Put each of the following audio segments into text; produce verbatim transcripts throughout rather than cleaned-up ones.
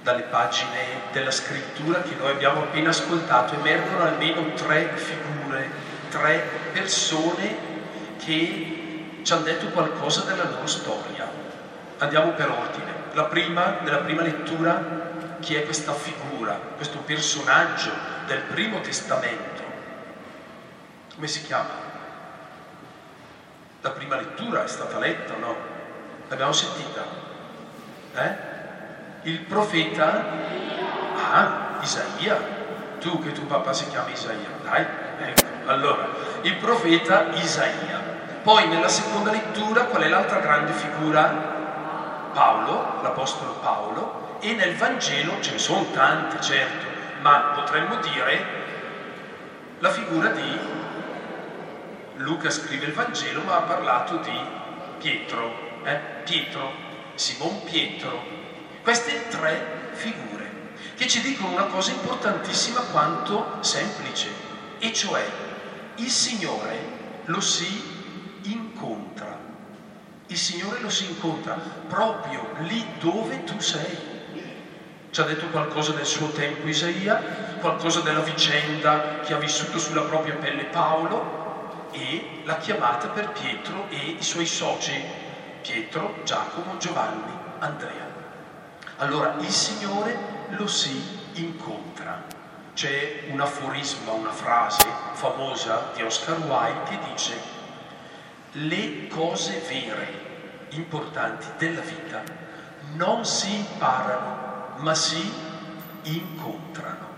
dalle pagine della scrittura che noi abbiamo appena ascoltato emergono almeno tre figure, tre persone che ci hanno detto qualcosa della loro storia. Andiamo per ordine. La prima, nella prima lettura, chi è questa figura, questo personaggio del Primo Testamento? Come si chiama? La prima lettura è stata letta, no? L'abbiamo sentita? Eh? Il profeta, ah, Isaia, tu che tuo papà si chiama Isaia, dai, ecco, allora, il profeta Isaia. Poi nella seconda lettura, qual è l'altra grande figura? Paolo, l'apostolo Paolo, e nel Vangelo ce ne sono tante, certo, ma potremmo dire la figura di Luca scrive il Vangelo, ma ha parlato di Pietro, eh? Pietro, Simon Pietro. Queste tre figure che ci dicono una cosa importantissima quanto semplice, e cioè il Signore lo si incontra. Il Signore lo si incontra proprio lì dove tu sei. Ci ha detto qualcosa del suo tempo Isaia, qualcosa della vicenda che ha vissuto sulla propria pelle Paolo e la chiamata per Pietro e i suoi soci, Pietro, Giacomo, Giovanni, Andrea. Allora il Signore lo si incontra. C'è un aforisma, una frase famosa di Oscar Wilde che dice: le cose vere, importanti della vita non si imparano, ma si incontrano.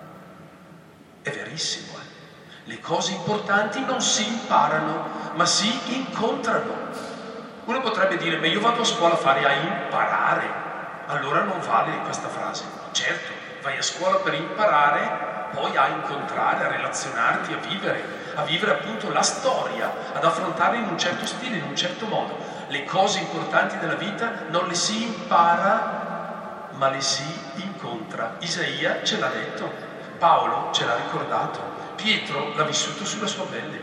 È verissimo, eh? Le cose importanti non si imparano, ma si incontrano. Uno potrebbe dire: ma io vado a scuola a fare a imparare, allora non vale questa frase. Certo, vai a scuola per imparare, poi a incontrare, a relazionarti, a vivere, a vivere appunto la storia, ad affrontarla in un certo stile, in un certo modo. Le cose importanti della vita non le si impara, ma le si incontra. Isaia ce l'ha detto, Paolo ce l'ha ricordato, Pietro l'ha vissuto sulla sua pelle.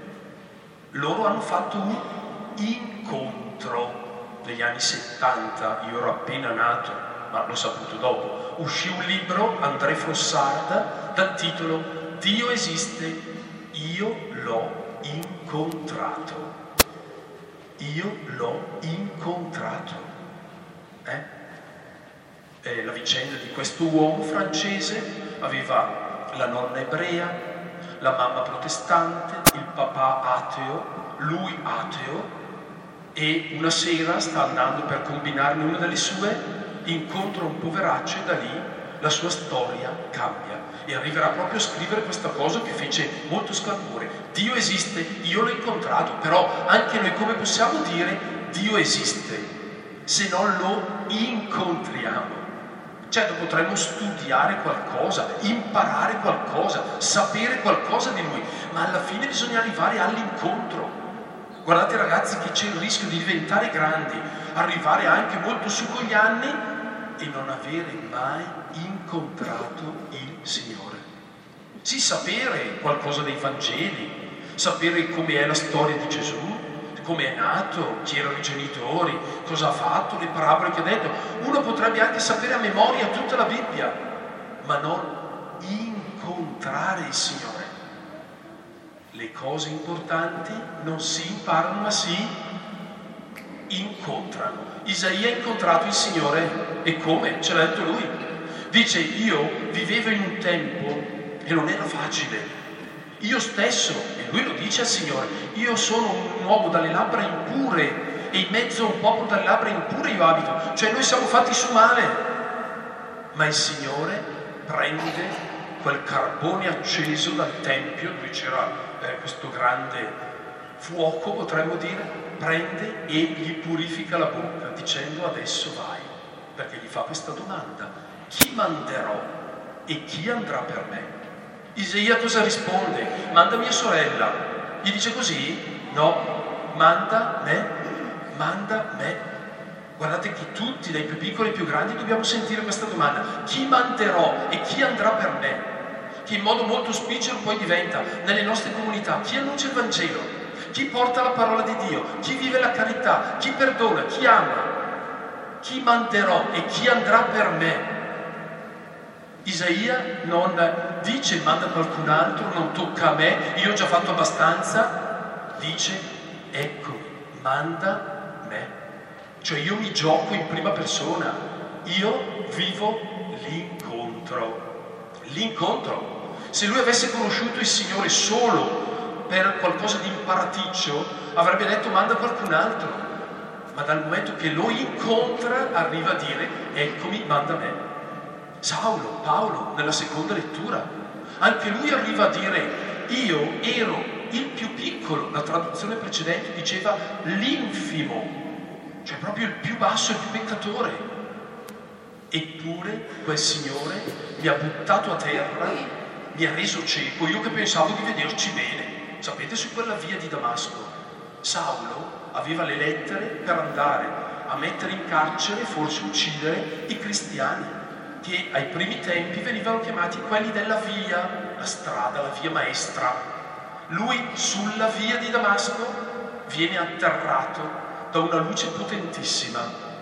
Loro hanno fatto un incontro negli anni settanta, io ero appena nato, ma l'ho saputo dopo. Uscì un libro, André Fossard, dal titolo Dio esiste, io l'ho incontrato. Io l'ho incontrato. Eh? Eh, la vicenda di questo uomo francese: aveva la nonna ebrea, la mamma protestante, il papà ateo, lui ateo, e una sera sta andando per combinarne una delle sue, incontra un poveraccio e da lì la sua storia cambia e arriverà proprio a scrivere questa cosa che fece molto scalpore. Dio esiste, io l'ho incontrato. Però anche noi come possiamo dire Dio esiste se non lo incontriamo? Certo, potremmo studiare qualcosa, imparare qualcosa, sapere qualcosa di Lui, ma alla fine bisogna arrivare all'incontro. Guardate ragazzi che c'è il rischio di diventare grandi, arrivare anche molto su con gli anni e non avere mai incontrato il Signore. Sì, sapere qualcosa dei Vangeli, sapere com'è la storia di Gesù, come è nato, chi erano i genitori, cosa ha fatto, le parabole che ha detto. Uno potrebbe anche sapere a memoria tutta la Bibbia, ma non incontrare il Signore. Le cose importanti non si imparano, ma si incontrano. Isaia ha incontrato il Signore, e come? Ce l'ha detto lui. Dice: io vivevo in un tempo e non era facile. Io stesso, e lui lo dice al Signore, io sono un uomo dalle labbra impure e in mezzo a un popolo dalle labbra impure io abito. Cioè noi siamo fatti su male. Ma il Signore prende quel carbone acceso dal Tempio, dove c'era eh, questo grande fuoco, potremmo dire, prende e gli purifica la bocca dicendo: adesso vai. Perché gli fa questa domanda: chi manderò e chi andrà per me? Isaia cosa risponde? Manda mia sorella. Gli dice così? No, manda me, manda me. Guardate che tutti, dai più piccoli ai più grandi, dobbiamo sentire questa domanda: chi manderò e chi andrà per me? Che in modo molto spicero poi diventa nelle nostre comunità: chi annuncia il Vangelo, chi porta la parola di Dio, chi vive la carità, chi perdona, chi ama. Chi manderò e chi andrà per me? Isaia non dice manda qualcun altro, non tocca a me, io ho già fatto abbastanza, dice ecco, manda me. Cioè io mi gioco in prima persona, io vivo l'incontro. L'incontro. Se lui avesse conosciuto il Signore solo per qualcosa di imparaticcio, avrebbe detto manda qualcun altro. Ma dal momento che lo incontra arriva a dire eccomi, manda me. Saulo, Paolo, nella seconda lettura, anche lui arriva a dire io ero il più piccolo, la traduzione precedente diceva l'infimo, cioè proprio il più basso, il più peccatore. Eppure quel Signore mi ha buttato a terra, mi ha reso cieco, io che pensavo di vederci bene. Sapete, su quella via di Damasco, Saulo aveva le lettere per andare a mettere in carcere, forse uccidere, i cristiani, che ai primi tempi venivano chiamati quelli della via, la strada, la via maestra. Lui sulla via di Damasco viene atterrato da una luce potentissima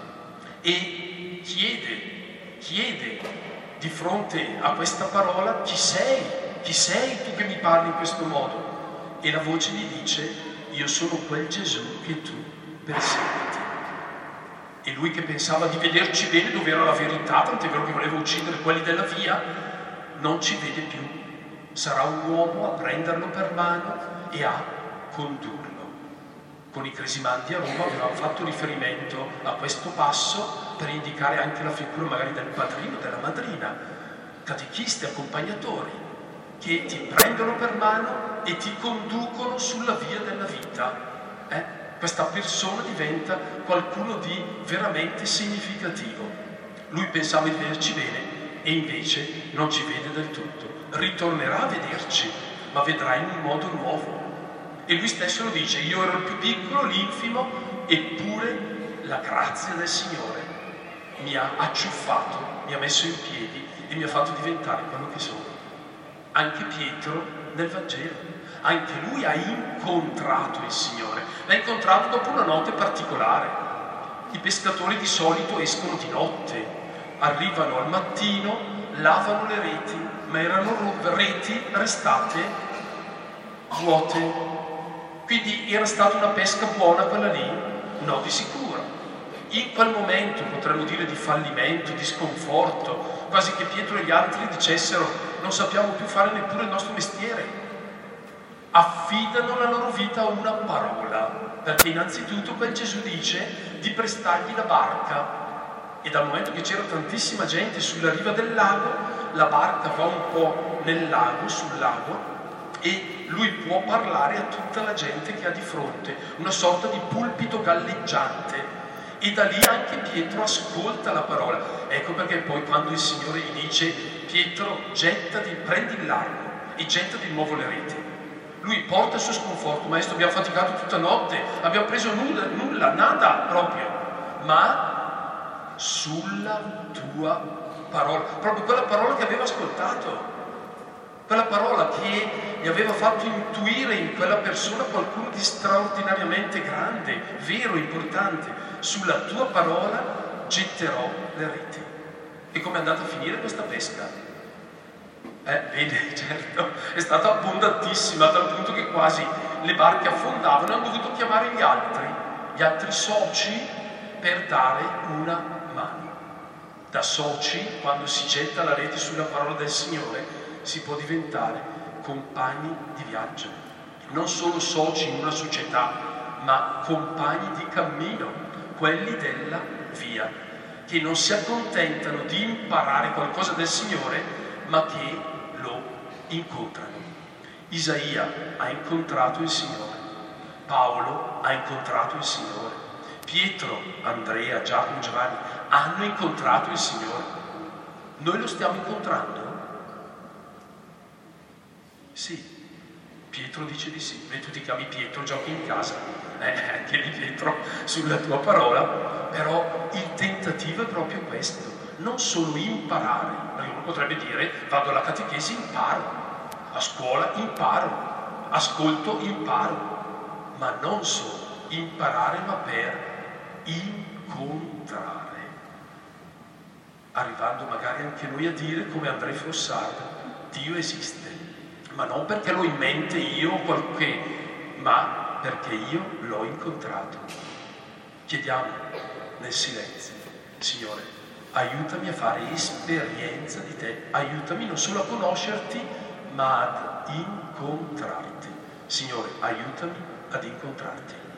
e chiede, chiede di fronte a questa parola chi sei? Chi sei tu che mi parli in questo modo? E la voce gli dice io sono quel Gesù che tu perseguiti. E lui che pensava di vederci bene dove era la verità, tant'è vero che voleva uccidere quelli della via, non ci vede più. Sarà un uomo a prenderlo per mano e a condurlo. Con i cresimandi a Roma avevamo fatto riferimento a questo passo per indicare anche la figura magari del padrino, della madrina, catechisti, accompagnatori, che ti prendono per mano e ti conducono sulla via della vita. Eh? Questa persona diventa qualcuno di veramente significativo. Lui pensava di vederci bene e invece non ci vede del tutto. Ritornerà a vederci, ma vedrà in un modo nuovo. E lui stesso lo dice, io ero il più piccolo, l'infimo, eppure la grazia del Signore mi ha acciuffato, mi ha messo in piedi e mi ha fatto diventare quello che sono. Anche Pietro nel Vangelo. Anche lui ha incontrato il Signore, l'ha incontrato dopo una notte particolare. I pescatori di solito escono di notte, arrivano al mattino, lavano le reti, ma erano reti restate vuote. Quindi era stata una pesca buona quella lì? No, di sicuro. In quel momento, potremmo dire di fallimento, di sconforto, quasi che Pietro e gli altri dicessero non sappiamo più fare neppure il nostro mestiere. Affidano la loro vita a una parola, perché innanzitutto quel Gesù dice di prestargli la barca e dal momento che c'era tantissima gente sulla riva del lago, la barca va un po' nel lago, sul lago, e lui può parlare a tutta la gente che ha di fronte, una sorta di pulpito galleggiante, e da lì anche Pietro ascolta la parola. Ecco perché poi quando il Signore gli dice Pietro gettati, prendi il largo e gettati di nuovo le reti, lui porta il suo sconforto, maestro abbiamo faticato tutta notte, abbiamo preso nulla, nulla, nada proprio, ma sulla tua parola, proprio quella parola che aveva ascoltato, quella parola che gli aveva fatto intuire in quella persona qualcuno di straordinariamente grande, vero, importante. Sulla tua parola getterò le reti. E come è andata a finire questa pesca? Eh, vede, certo, è stata abbondantissima, dal punto che quasi le barche affondavano e hanno dovuto chiamare gli altri, gli altri soci, per dare una mano. Da soci, quando si getta la rete sulla parola del Signore, si può diventare compagni di viaggio. Non solo soci in una società, ma compagni di cammino, quelli della via, che non si accontentano di imparare qualcosa del Signore, ma che lo incontrano. Isaia ha incontrato il Signore, Paolo ha incontrato il Signore, Pietro, Andrea, Giacomo, Giovanni hanno incontrato il Signore. Noi lo stiamo incontrando? Sì, Pietro dice di sì. E tu ti chiami Pietro, giochi in casa, eh, chiedi Pietro sulla tua parola, però il tentativo è proprio questo. Non solo imparare, perché uno potrebbe dire vado alla catechesi, imparo, a scuola imparo, ascolto, imparo, ma non solo imparare, ma per incontrare. arrivando magari anche noi a dire come André Fossard, Dio esiste, ma non perché l'ho in mente io o qualche, ma perché io l'ho incontrato. Chiediamo nel silenzio: Signore, aiutami a fare esperienza di te, aiutami non solo a conoscerti, ma ad incontrarti. Signore, aiutami ad incontrarti.